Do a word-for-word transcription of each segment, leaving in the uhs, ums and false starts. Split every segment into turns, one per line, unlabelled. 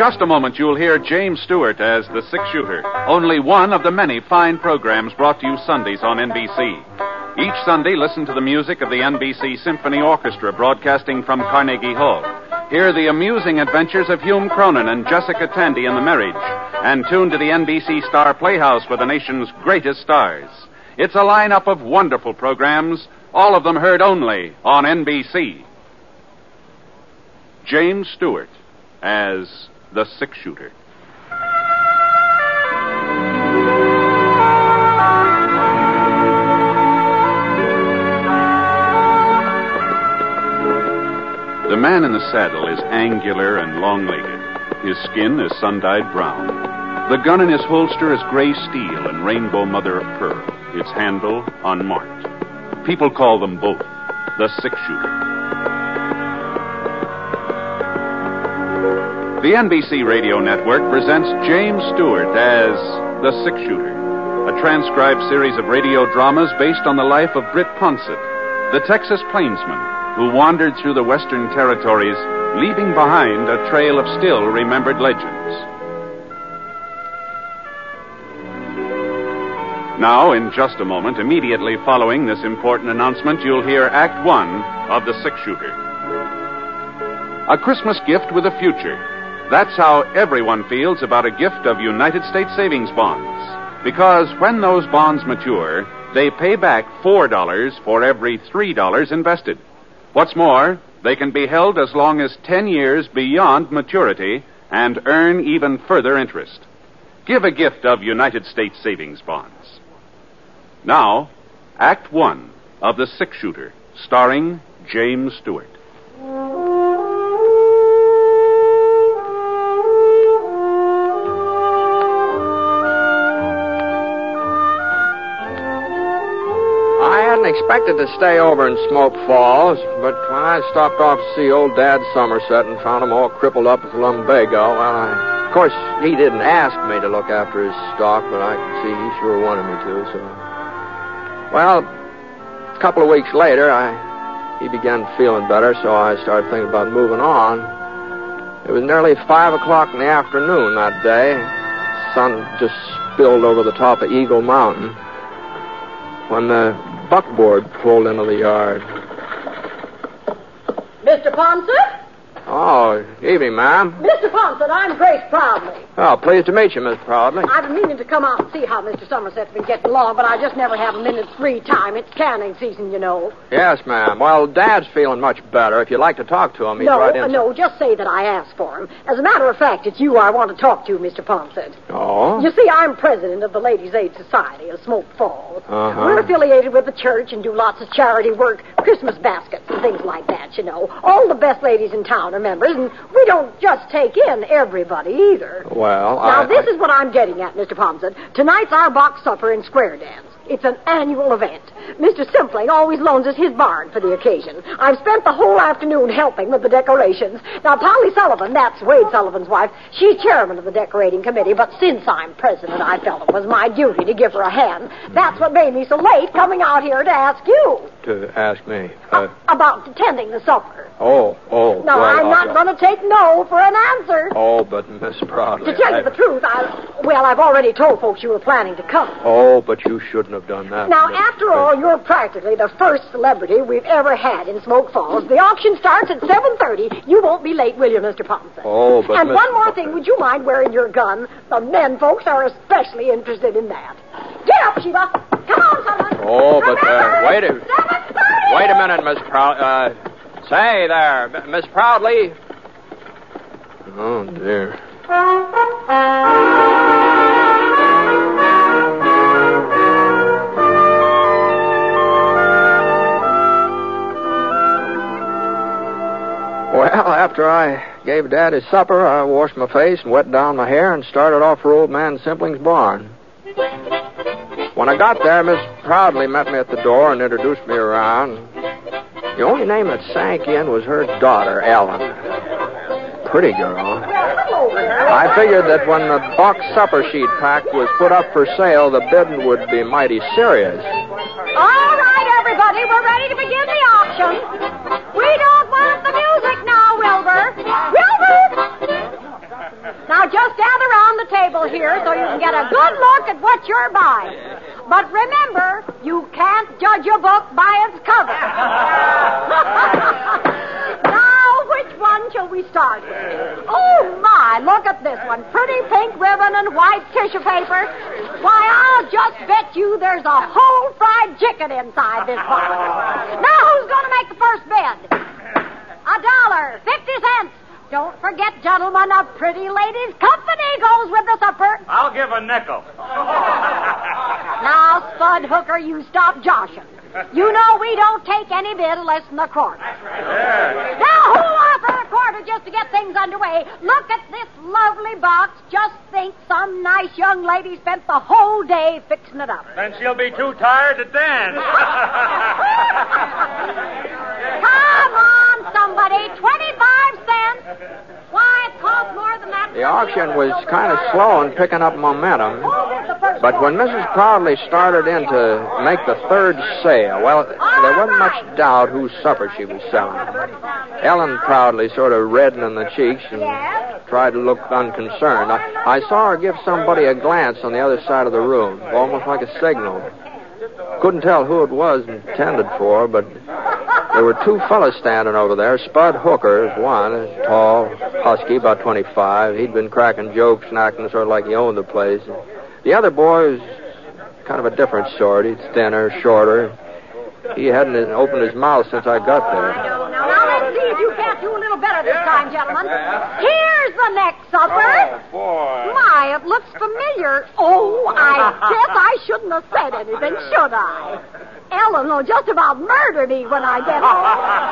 just a moment, you'll hear James Stewart as the six-shooter, only one of the many fine programs brought to you Sundays on N B C. Each Sunday, listen to the music of the N B C Symphony Orchestra broadcasting from Carnegie Hall. Hear the amusing adventures of Hume Cronin and Jessica Tandy in The Marriage, and tune to the N B C Star Playhouse for the nation's greatest stars. It's a lineup of wonderful programs, all of them heard only on N B C. James Stewart as the six-shooter. The man in the saddle is angular and long-legged. His skin is sun-dyed brown. The gun in his holster is gray steel and rainbow mother of pearl, its handle unmarked. People call them both the six-shooter. The N B C Radio Network presents James Stewart as the six-shooter, a transcribed series of radio dramas based on the life of Britt Ponsett, the Texas plainsman who wandered through the Western Territories, leaving behind a trail of still-remembered legends. Now, in just a moment, immediately following this important announcement, you'll hear Act One of The Six-Shooter. A Christmas gift with a future. That's how everyone feels about a gift of United States savings bonds. Because when those bonds mature, they pay back four dollars for every three dollars invested. What's more, they can be held as long as ten years beyond maturity and earn even further interest. Give a gift of United States savings bonds. Now, Act One of The Six-Shooter, starring James Stewart.
Expected to stay over in Smoke Falls, but when I stopped off to see old Dad Somerset and found him all crippled up with lumbago, well, I, of course, he didn't ask me to look after his stock, but I could see he sure wanted me to, so... Well, a couple of weeks later, I he began feeling better, so I started thinking about moving on. It was nearly five o'clock in the afternoon that day. The sun just spilled over the top of Eagle Mountain when the buckboard pulled into the yard.
Mister Ponsett?
Oh, evening, ma'am.
Mister Ponsett, I'm Grace Proudly.
Oh, pleased to meet you, Miss Proudly.
I've been meaning to come out and see how Mister Somerset's been getting along, but I just never have a minute's free time. It's canning season, you know.
Yes, ma'am. Well, Dad's feeling much better. If you'd like to talk to him, he's
no,
right in.
Uh, no, just say that I asked for him. As a matter of fact, it's you I want to talk to, Mister Ponsett.
Oh?
You see, I'm president of the Ladies' Aid Society of Smoke Falls.
Uh-huh.
We're affiliated with the church and do lots of charity work, Christmas baskets and things like that, you know. All the best ladies in town are members, and we don't just take in everybody either.
Well,
Now,
I...
this
I...
is what I'm getting at, Mister Ponsett. Tonight's our box supper and square dance. It's an annual event. Mister Simpling always loans us his barn for the occasion. I've spent the whole afternoon helping with the decorations. Now, Polly Sullivan, that's Wade Sullivan's wife, she's chairman of the decorating committee, but since I'm president, I felt it was my duty to give her a hand. That's what made me so late coming out here to ask you.
To ask me? Uh...
About attending the supper.
Oh, oh.
No,
well,
I'm not
uh,
going to take no for an answer.
Oh, but Miss Proudly...
To tell
I...
you the truth, I... Well, I've already told folks you were planning to come.
Oh, but you shouldn't have done that.
Now,
Miss...
after all, you're practically the first celebrity we've ever had in Smoke Falls. The auction starts at seven thirty. You won't be late, will you, Mister Ponsett?
Oh, but
And
Miss...
one more thing, would you mind wearing your gun? The men folks are especially interested in that. Get up, Sheba. Come on, someone.
Oh, but, uh, wait a...
seven thirty.
Wait a minute, Miss Proud... Uh, say there, M- Miss Proudly. Oh, dear. Well, after I gave Dad his supper, I washed my face and wet down my hair and started off for old man Simpling's barn. When I got there, Miss Proudly met me at the door and introduced me around. The only name that sank in was her daughter, Ellen. Pretty girl. I figured that when the box supper sheet pack was put up for sale, the bidding would be mighty serious.
All right, everybody, we're ready to begin the auction. We don't want the music now, Wilbur. Wilbur! just gather around the table here so you can get a good look at what you're buying. But remember, you can't judge a book by its cover. Now, which one shall we start with? Oh, my, look at this one. Pretty pink ribbon and white tissue paper. Why, I'll just bet you there's a whole fried chicken inside this box. Now, who's going to make the first bid? A dollar, fifty cents. Don't forget, gentlemen, a pretty lady's company goes with the supper.
I'll give a nickel.
Now, Spud Hooker, you stop joshing. You know we don't take any bid less than a quarter.
Yeah.
Now, who'll offer a quarter just to get things underway? Look at this lovely box. Just think some nice young lady spent the whole day fixing it up.
Then she'll be too tired to dance.
Come on, somebody. twenty-five cents. Why, it costs more than that.
The auction was kind of slow in picking up momentum.
Oh, there's the first
But when
one.
Missus Proudly started in to make the third sale, well, there wasn't much doubt whose supper she was selling. Ellen Proudly sort of reddened in the cheeks and
Yes?
tried to look unconcerned. I, I saw her give somebody a glance on the other side of the room, almost like a signal. Couldn't tell who it was intended for, but there were two fellas standing over there. Spud Hooker is one, a tall, husky, about twenty-five. He'd been cracking jokes and acting sort of like he owned the place. The other boy was kind of a different sort. He's thinner, shorter. He hadn't opened his mouth since I got there.
Now, now, let's see if you can't do a little better this time, gentlemen. Here's the next supper.
Oh, boy.
My, it looks familiar. Oh, I guess I shouldn't have said anything, should I? Ellen will just about murder me when I get home.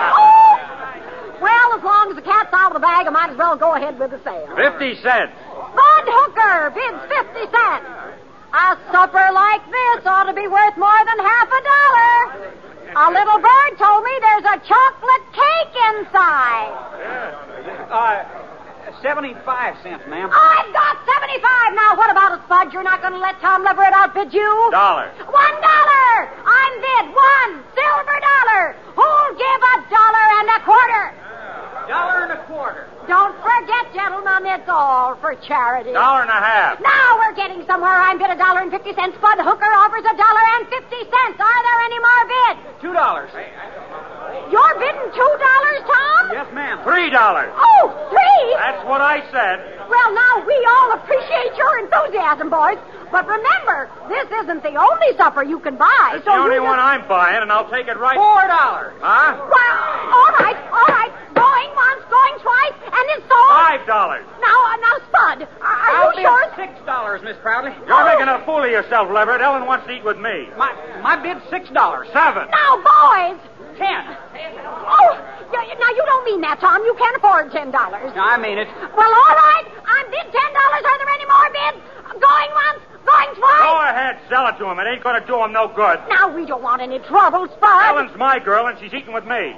Oh! Well, as long as the cat's out of the bag, I might as well go ahead with the sale.
Fifty cents.
Bud Hooker bids fifty cents. A supper like this ought to be worth more than half a dollar. A little bird told me there's a chocolate cake inside.
Uh, seventy-five cents, ma'am.
I've got seventy-five. Now, what about it, Spud? You're not going to let Tom Leverett outbid you?
Dollar.
One dollar. I'm bid. One silver dollar. Who'll give a dollar and a quarter?
Dollar and a quarter.
Don't forget, gentlemen, it's all for charity.
Dollar and a half.
Now we're getting somewhere. I'm bid a dollar and fifty cents. Spud Hooker offers a dollar and fifty cents. Are there any more bids?
Two dollars.
You're bidding two dollars, Tom?
Yes, ma'am.
Three dollars.
Oh, three?
That's what I said.
Well, now we all appreciate your enthusiasm, boys. But remember, this isn't the only supper you can buy.
It's
so
the only
you just...
one I'm buying, and I'll take it right.
Four dollars.
Huh?
Well, all right, all right. Going once, going twice, and it's sold.
Five dollars.
Now, uh, now, Spud, are, are
I'll
you
bid
sure?
six dollars, Miss Proudly.
You're
Oh.
making a fool of yourself, Leverett. Ellen wants to eat with me.
My my bid's six dollars.
Seven.
Now, boys.
Ten.
Oh, you, now you don't mean that, Tom. You can't afford ten dollars.
No, I mean it.
Well, all right. I'm bid ten dollars. Are there any more bids? Going once, going twice.
Go ahead, sell it to him. It ain't going to do him no good.
Now we don't want any trouble, Spud.
Ellen's my girl, and she's eating with me.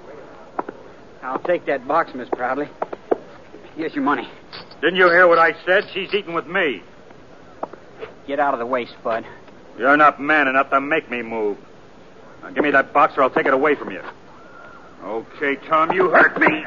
I'll take that box, Miss Proudly. Here's your money.
Didn't you hear what I said? She's eating with me.
Get out of the way, Spud.
You're not man enough to make me move. Now, give me that box, or I'll take it away from you. Okay, Tom, you hurt me.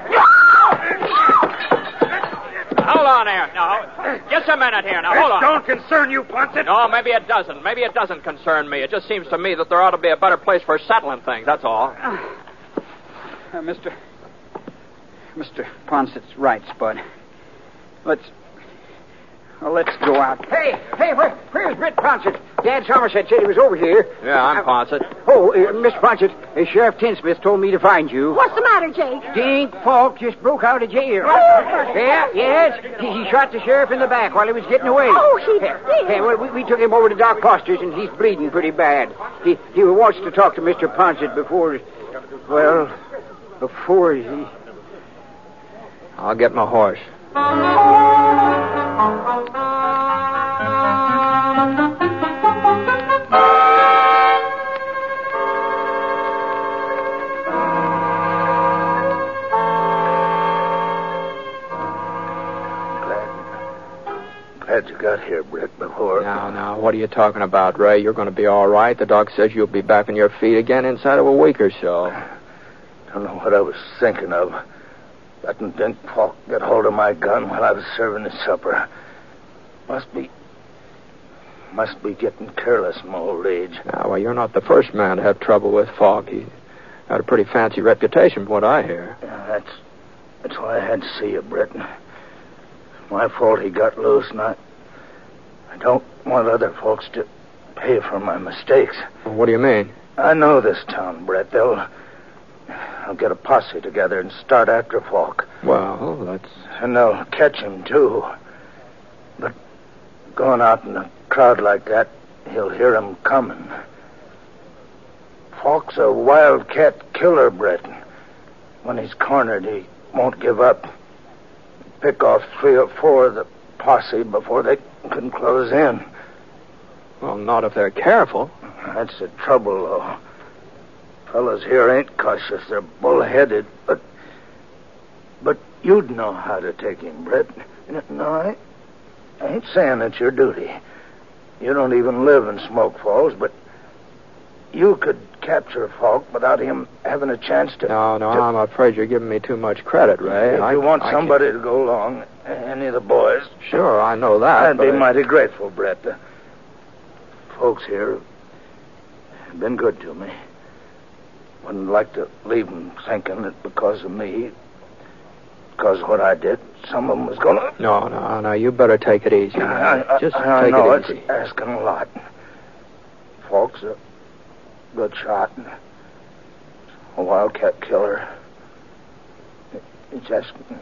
Hold on there. Now, just a minute here. Now, hold
This
on.
don't concern you, Ponset.
No, maybe it doesn't. Maybe it doesn't concern me. It just seems to me that there ought to be a better place for settling things, that's all.
Uh, Mister Mister Ponset's right, Spud. Let's... Well, let's go out. Hey, hey, where, where's Britt Ponset? Dad Somerset said he was over here.
Yeah, I'm Ponset.
Oh, uh, Miss Ponset, uh, Sheriff Tinsmith told me to find you.
What's the matter, Jake?
Dink Falk just broke out of jail.
Oh.
Yeah, yes. He, he shot the sheriff in the back while he was getting away.
Oh, he
Yeah,
did?
yeah, well, we, we took him over to Doc Foster's, and he's bleeding pretty bad. He he wants to talk to Mister Ponset before, well, before he...
I'll get my horse.
Glad you got here, Britt, before...
Now, now, what are you talking about, Ray? You're going to be all right. The doc says you'll be back on your feet again inside of a week or so.
Don't know what I was thinking of. letting Dink Falk get hold of my gun while I was serving his supper. Must be... Must be getting careless in my old age.
Now, well, you're not the first man to have trouble with Falk. He had a pretty fancy reputation from what I hear.
Yeah, that's... That's why I had to see you, Britt. It's my fault he got loose, and I... I don't want other folks to pay for my mistakes.
Well, what do you mean?
I know this town, Brett. They'll... They'll get a posse together and start after Falk.
Well, that's...
And they'll catch him, too. But going out in a crowd like that, he'll hear him coming. Falk's a wildcat killer, Brett. When he's cornered, he won't give up. Pick off three or four of the posse before they can close in.
Well, not if they're careful.
That's the trouble, though. Fellas here ain't cautious. They're bullheaded, but... But you'd know how to take him, Brett. No, I, I ain't saying it's your duty. You don't even live in Smoke Falls, but you could capture Falk without him having a chance to...
No, no,
to,
I'm afraid you're giving me too much credit, Ray.
If
I,
you want
I
somebody
can't...
to go along, any of the boys...
Sure, I know that,
I'd be
I...
mighty grateful, Brett. The folks here have been good to me. Wouldn't like to leave them thinking that because of me, because of what I did, some of them was going to...
No, no, no, you better take it easy.
I, I,
Just
I,
take
I know
it easy.
It's asking a lot. Falk's a good shot. A wildcat killer. It's asking...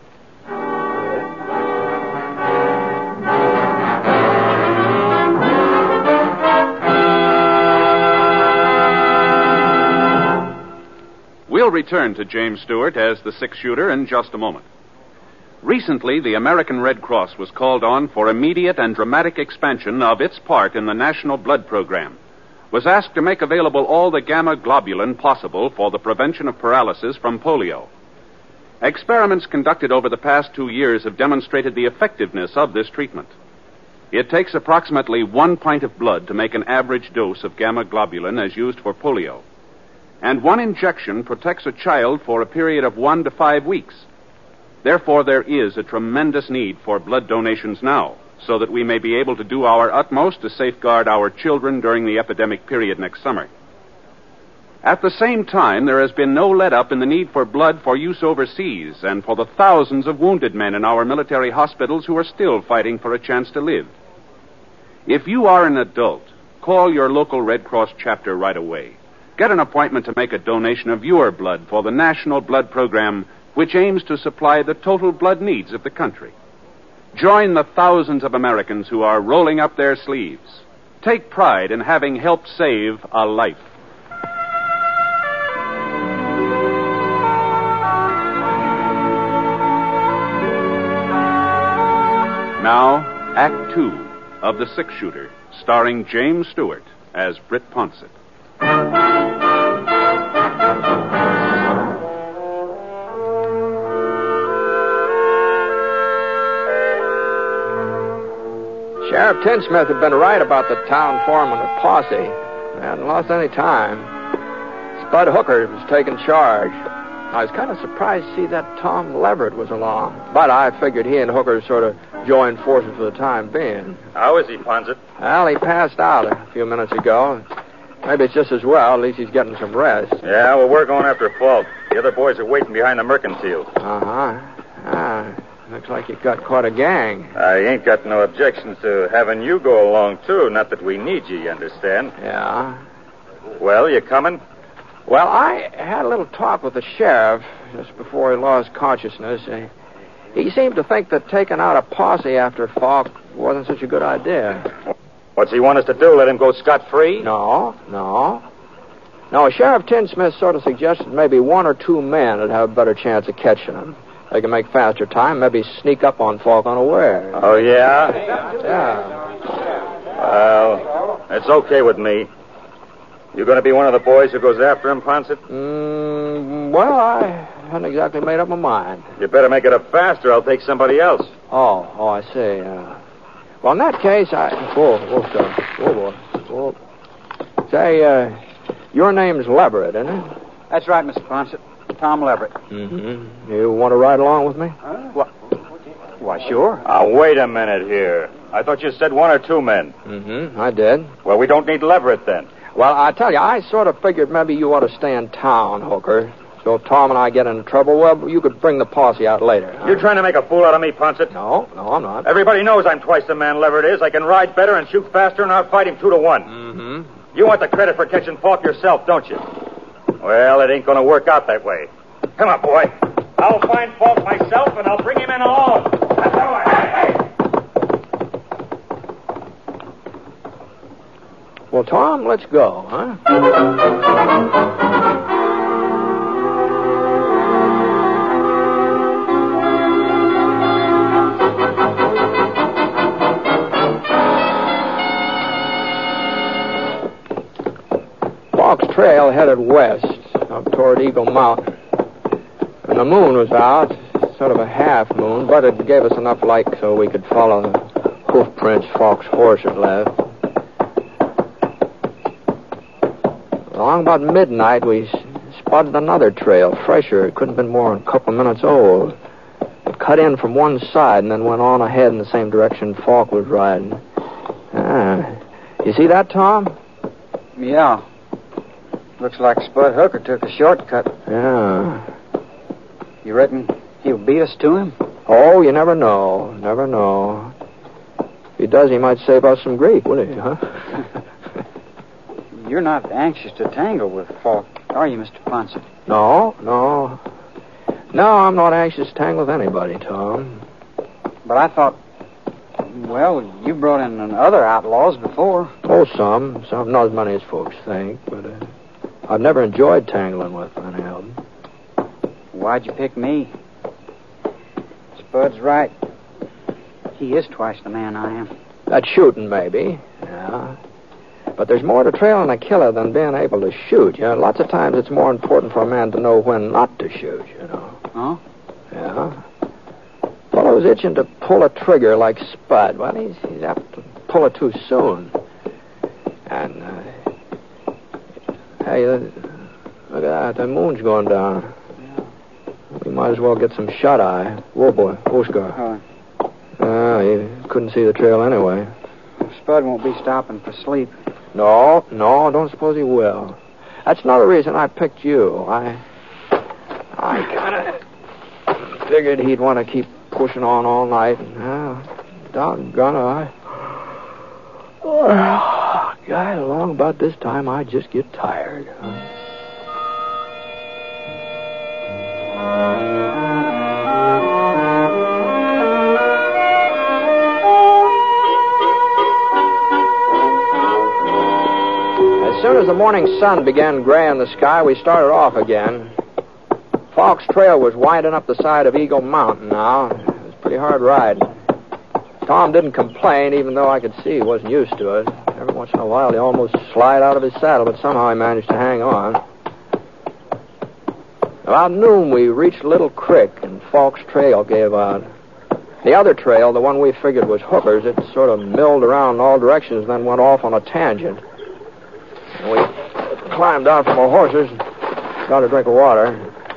We'll return to James Stewart as the six-shooter in just a moment. Recently, the American Red Cross was called on for immediate and dramatic expansion of its part in the National Blood Program, was asked to make available all the gamma globulin possible for the prevention of paralysis from polio. Experiments conducted over the past two years have demonstrated the effectiveness of this treatment. It takes approximately one pint of blood to make an average dose of gamma globulin as used for polio. And one injection protects a child for a period of one to five weeks. Therefore, there is a tremendous need for blood donations now, so that we may be able to do our utmost to safeguard our children during the epidemic period next summer. At the same time, there has been no let-up in the need for blood for use overseas and for the thousands of wounded men in our military hospitals who are still fighting for a chance to live. If you are an adult, call your local Red Cross chapter right away. Get an appointment to make a donation of your blood for the National Blood Program, which aims to supply the total blood needs of the country. Join the thousands of Americans who are rolling up their sleeves. Take pride in having helped save a life. Now, Act Two of The Six-Shooter, starring James Stewart as Britt Ponsett.
Sheriff Tinsmith had been right about the town foreman of Posse. They hadn't lost any time. Spud Hooker was taking charge. I was kind of surprised to see that Tom Leverett was along. But I figured he and Hooker sort of joined forces for the time being.
How is he, Ponsett?
Well, he passed out a few minutes ago. Maybe it's just as well. At least he's getting some rest.
Yeah, well, we're going after Falk. The other boys are waiting behind the mercantile.
Uh-huh. Ah, looks like you've got quite a gang.
I ain't got no objections to having you go along, too. Not that we need you, you understand.
Yeah.
Well, you coming?
Well, I had a little talk with the sheriff just before he lost consciousness. Uh, he seemed to think that taking out a posse after Falk wasn't such a good idea.
What's he want us to do, let him go scot-free?
No, no. No, Sheriff Tinsmith sort of suggested maybe one or two men would have a better chance of catching him. They can make faster time, maybe sneak up on Falk unaware.
Oh, yeah?
Yeah.
Well, it's okay with me. You going to be one of the boys who goes after him, Ponsett?
Mm, well, I hadn't exactly made up my mind.
You better make it up faster. I'll take somebody else.
Oh, oh, I see. Uh, well, in that case, I... Whoa, whoa, sir. Whoa, boy. Whoa. Say, uh, your name's Leverett, isn't it?
That's right, Mister Ponsett. Tom Leverett.
Mm-hmm. You want to ride along with me?
Huh? What? Why, sure.
Now, wait a minute here. I thought you said one or two men.
Mm-hmm. I did.
Well, we don't need Leverett then.
Well, I tell you, I sort of figured maybe you ought to stay in town, Hooker. So if Tom and I get into trouble, well, you could bring the posse out later. Huh?
You're trying to make a fool out of me, Ponset?
No, no, I'm not.
Everybody knows I'm twice the man Leverett is. I can ride better and shoot faster, and I'll fight him two to one.
Mm-hmm.
You want the credit for catching Falk yourself, don't you? Well, it ain't going to work out that way. Come on, boy. I'll find Falk myself, and I'll bring him in alone. That's the way. Hey, hey!
Well, Tom, let's go, huh? Falk's trail headed west, up toward Eagle Mountain. And the moon was out, sort of a half moon, but it gave us enough light so we could follow the hoof prints Falk's horse had left. Along about midnight, we spotted another trail, fresher. It couldn't have been more than a couple minutes old. It cut in from one side and then went on ahead in the same direction Falk was riding. Ah. You see that, Tom?
Yeah. Looks like Spud Hooker took a shortcut.
Yeah.
You reckon he'll beat us to him?
Oh, you never know. Never know. If he does, he might save us some grief, wouldn't he, huh?
You're not anxious to tangle with Falk, are you, Mister Ponset?
No, no. No, I'm not anxious to tangle with anybody, Tom.
But I thought, well, you brought in other outlaws before.
Oh, some. Some, not as many as folks think, but uh, I've never enjoyed tangling with any of them.
Why'd you pick me? Spud's right. He is twice the man I am.
That's shooting, maybe. Yeah. But there's more to trailing a killer than being able to shoot. You know, lots of times it's more important for a man to know when not to shoot, you know.
Huh?
Yeah. Fellow's itching to pull a trigger like Spud. Well, he's, he's apt to pull it too soon. And, uh, hey, uh, look at that. The moon's going down.
Yeah.
We might as well get some shut-eye. Whoa, boy. Oscar.
Uh,
Uh, you couldn't see the trail anyway.
Spud won't be stopping for sleep.
No, no, don't suppose he will. That's another reason I picked you. I I kind of figured he'd want to keep pushing on all night. And, uh, doggone it, I... Oh, God, along about this time, I just get tired. Huh? As soon as the morning sun began graying the sky, we started off again. Falk's trail was winding up the side of Eagle Mountain now. It was pretty hard riding. Tom didn't complain, even though I could see he wasn't used to it. Every once in a while, he almost slid out of his saddle, but somehow he managed to hang on. About noon, we reached Little Creek, and Falk's trail gave out. The other trail, the one we figured was Hooker's, it sort of milled around in all directions, then went off on a tangent. We climbed down from our horses and got a drink of water.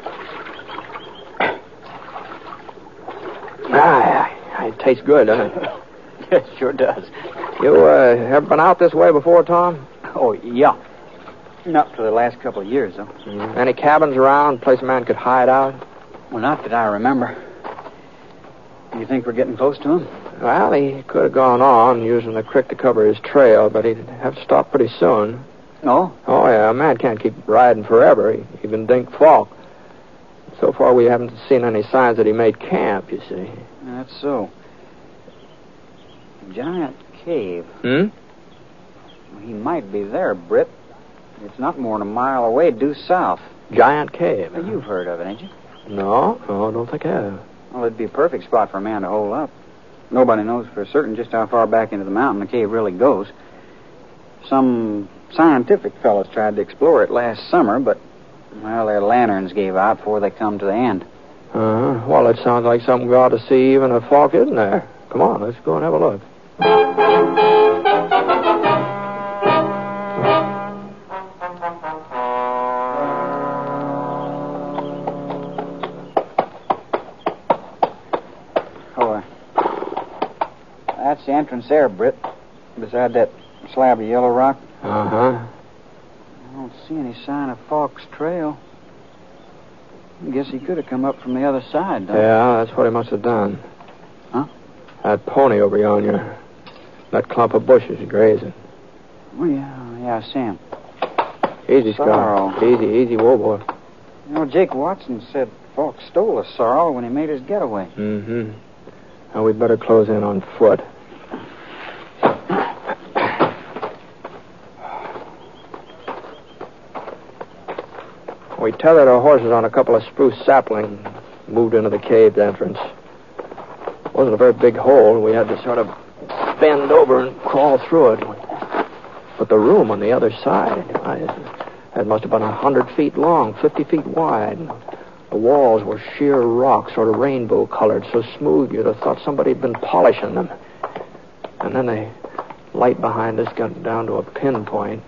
Ah, it tastes good, doesn't it?
It sure does.
You uh, ever been out this way before, Tom?
Oh, yeah. Not for the last couple of years, though.
Mm. Any cabins around, place a man could hide out?
Well, not that I remember. You think we're getting close to him?
Well, he could have gone on using the creek to cover his trail, but he'd have to stop pretty soon.
No?
Oh, yeah, a man can't keep riding forever, even Dink Falk. So far, we haven't seen any signs that he made camp, you see.
That's so. Giant cave.
Hmm?
Well, he might be there, Britt. It's not more than a mile away, due south.
Giant cave.
Well, you've heard of it, ain't you?
No, no, I don't think I have.
Well, it'd be a perfect spot for a man to hole up. Nobody knows for certain just how far back into the mountain the cave really goes. Some scientific fellows tried to explore it last summer, but, well, their lanterns gave out before they come to the end.
Uh-huh. Well, it sounds like something we ought to see even if Falk isn't there. Come on, let's go and have a look.
entrance there, Britt. Beside that slab of yellow rock.
Uh-huh.
I don't see any sign of Falk's trail. I guess he could have come up from the other side, though.
Yeah, that's what he must have done.
Huh?
That pony over yonder. That clump of bushes grazing.
Oh, yeah, yeah, I see him.
Easy,
Sorrow.
Scott. Easy, easy, whoa, boy.
You know, Jake Watson said Falk stole a sorrel when he made his getaway.
Mm-hmm. Now, we'd better close in on foot. We tethered our horses on a couple of spruce saplings, moved into the cave entrance. It wasn't a very big hole. We had to sort of bend over and crawl through it. But the room on the other side, I, it must have been a hundred feet long, fifty feet wide. The walls were sheer rock, sort of rainbow-colored, so smooth you'd have thought somebody had been polishing them. And then the light behind us got down to a pinpoint.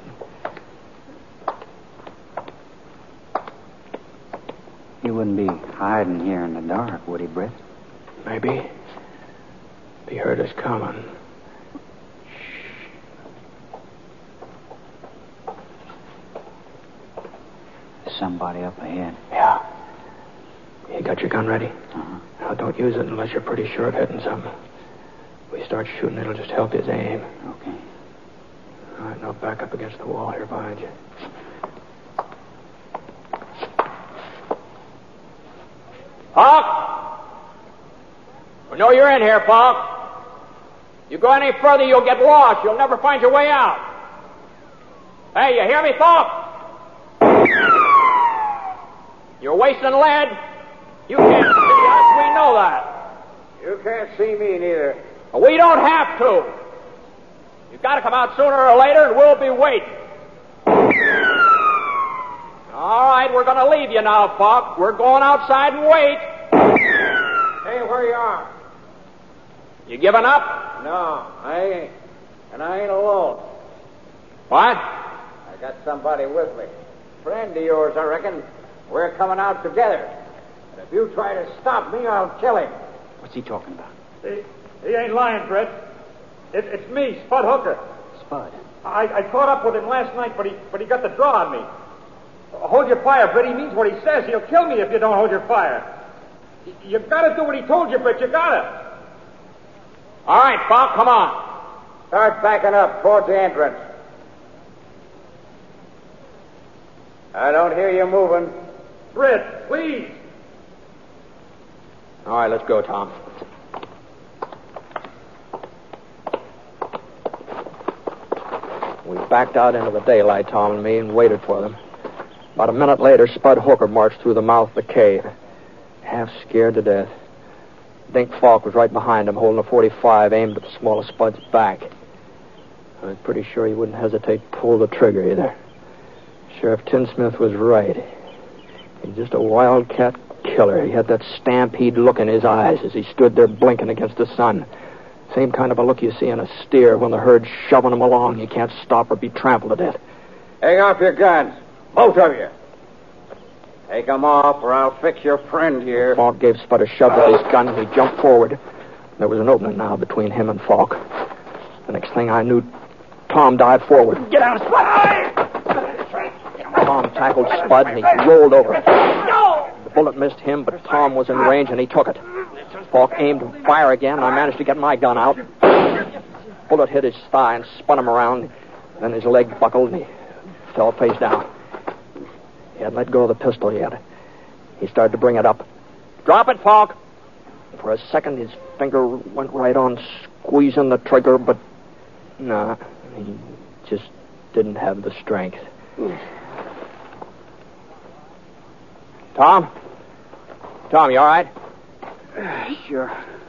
He wouldn't be hiding here in the dark, would he, Britt?
Maybe. He heard us coming.
Somebody up ahead.
Yeah. You got your gun ready?
Uh-huh.
Now, don't use it unless you're pretty sure of hitting something. If we start shooting, it'll just help his aim.
Okay.
All right, now back up against the wall here behind you.
Falk! We know you're in here, Falk. You go any further, you'll get lost. You'll never find your way out. Hey, you hear me, Falk? You're wasting lead. You can't see us. We know that.
You can't see me neither.
But we don't have to. You've got to come out sooner or later, and we'll be waiting. All right, we're going to leave you now, Falk. We're going outside and wait.
Hey, where you are?
You giving up?
No, I ain't. And I ain't alone.
What?
I got somebody with me. Friend of yours, I reckon. We're coming out together. And if you try to stop me, I'll kill him.
What's he talking about?
He, he ain't lying, Brett. It, it's me, Spud Hooker.
Spud.
I, I caught up with him last night, but he but he got the draw on me. Hold your fire, Brett. He means what he says. He'll kill me if you don't hold your fire. Y- You've got to do what he told you, Brett. You got to.
All right, Falk, come on.
Start backing up towards the entrance. I don't hear you moving.
Brett, please.
All right, let's go, Tom. We backed out into the daylight, Tom and me, and waited for them. About a minute later, Spud Hooker marched through the mouth of the cave, half scared to death. Dink Falk was right behind him, holding a forty-five aimed at the small of Spud's back. I was pretty sure he wouldn't hesitate to pull the trigger either. Sheriff Tinsmith was right. He's just a wildcat killer. He had that stampede look in his eyes as he stood there blinking against the sun. Same kind of a look you see in a steer when the herd's shoving him along. You can't stop or be trampled to death.
Hang off your guns. Both of you. Take them off or I'll fix your friend here.
Falk gave Spud a shove with his gun and he jumped forward. There was an opening now between him and Falk. The next thing I knew, Tom dived forward. Get out, Spud! Tom tackled Spud and he rolled over. The bullet missed him, but Tom was in range and he took it. Falk aimed to fire again, and I managed to get my gun out. Bullet hit his thigh and spun him around. Then his leg buckled and he fell face down. He hadn't let go of the pistol yet. He started to bring it up. Drop it, Falk! For a second, his finger went right on squeezing the trigger, but no, he just didn't have the strength. Tom? Tom, you all right?
Sure.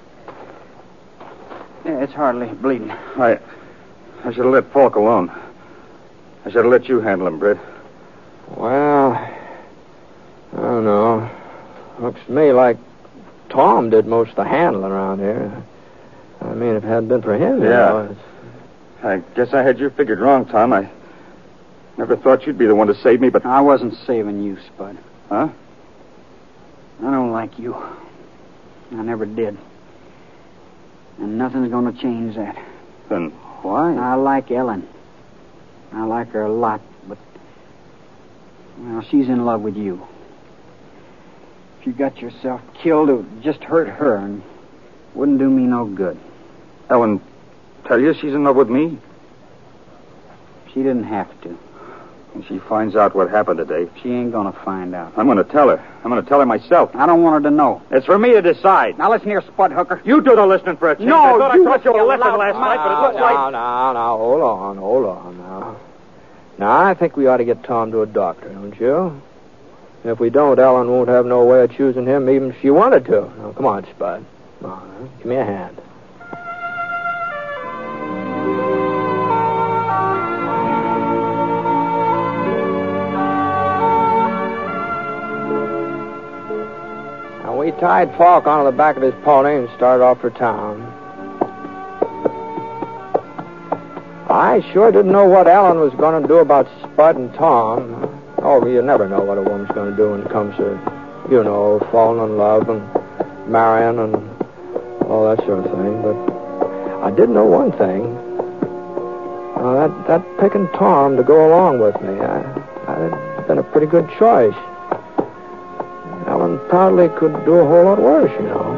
Yeah, it's hardly bleeding.
I, I should have let Falk alone. I should have let you handle him, Brett.
Well, I don't know. Looks to me like Tom did most of the handling around here. I mean, if it hadn't been for him, you
Yeah.
know, it's...
I guess I had you figured wrong, Tom. I never thought you'd be the one to save me, but...
I wasn't saving you, Spud.
Huh?
I don't like you. I never did. And nothing's going to change that.
Then why?
I like Ellen. I like her a lot, but, well, she's in love with you. If you got yourself killed, it would just hurt her and wouldn't do me no good.
Ellen, tell you she's in love with me?
She didn't have to.
When she finds out what happened today,
She ain't gonna find out.
I'm going to tell her. I'm going to tell her myself.
I don't want her to know.
It's for me to decide.
Now listen here, Spud Hooker.
You do the listening for a change.
No,
I thought
you
I told you to
listen
listen
loud.
last night, but it
Now,
looks like...
now, now, now, hold on, hold on now. Now, I think we ought to get Tom to a doctor, don't you? If we don't, Ellen won't have no way of choosing him even if she wanted to. Now, come on, Spud. Come on, huh? Give me a hand. Now, we tied Falk onto the back of his pony and started off for town. I sure didn't know what Ellen was going to do about Spud and Tom. Oh, you never know what a woman's going to do when it comes to, you know, falling in love and marrying and all that sort of thing. But I did know one thing. Uh, that, that picking Tom to go along with me, I, that had been a pretty good choice. Ellen probably could do a whole lot worse, you know.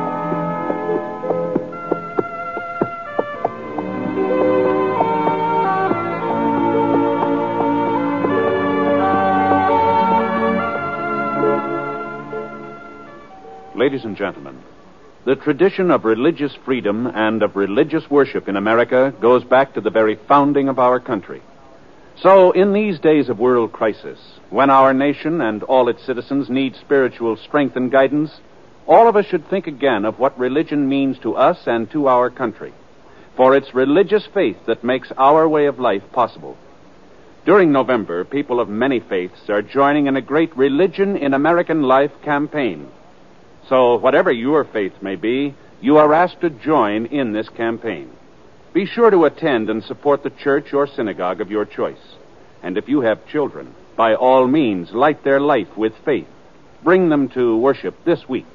Ladies and gentlemen, the tradition of religious freedom and of religious worship in America goes back to the very founding of our country. So, in these days of world crisis, when our nation and all its citizens need spiritual strength and guidance, all of us should think again of what religion means to us and to our country. For it's religious faith that makes our way of life possible. During November, people of many faiths are joining in a great Religion in American Life campaign. So, whatever your faith may be, you are asked to join in this campaign. Be sure to attend and support the church or synagogue of your choice. And if you have children, by all means, light their life with faith. Bring them to worship this week.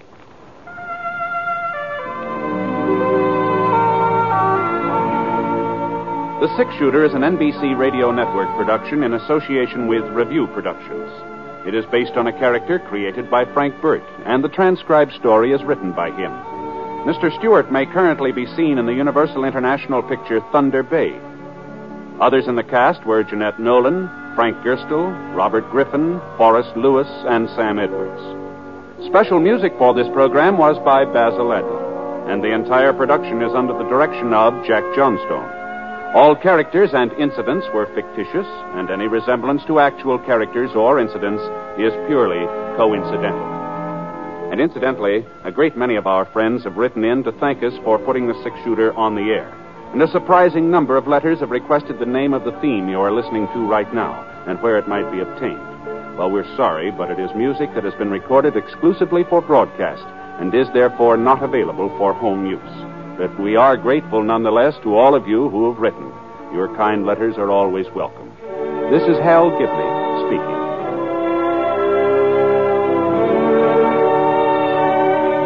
The Six Shooter is an N B C Radio Network production in association with Review Productions. It is based on a character created by Frank Burt, and the transcribed story is written by him. Mister Stewart may currently be seen in the Universal International picture Thunder Bay. Others in the cast were Jeanette Nolan, Frank Gerstle, Robert Griffin, Forrest Lewis, and Sam Edwards. Special music for this program was by Basil Adler, and the entire production is under the direction of Jack Johnstone. All characters and incidents were fictitious, and any resemblance to actual characters or incidents is purely coincidental. And incidentally, a great many of our friends have written in to thank us for putting the Six Shooter on the air. And a surprising number of letters have requested the name of the theme you are listening to right now, and where it might be obtained. Well, we're sorry, but it is music that has been recorded exclusively for broadcast, and is therefore not available for home use. But we are grateful nonetheless to all of you who have written. Your kind letters are always welcome. This is Hal Gibney speaking.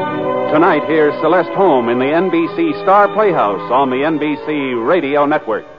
Tonight, here's Celeste Holm in the N B C Star Playhouse on the N B C Radio Network.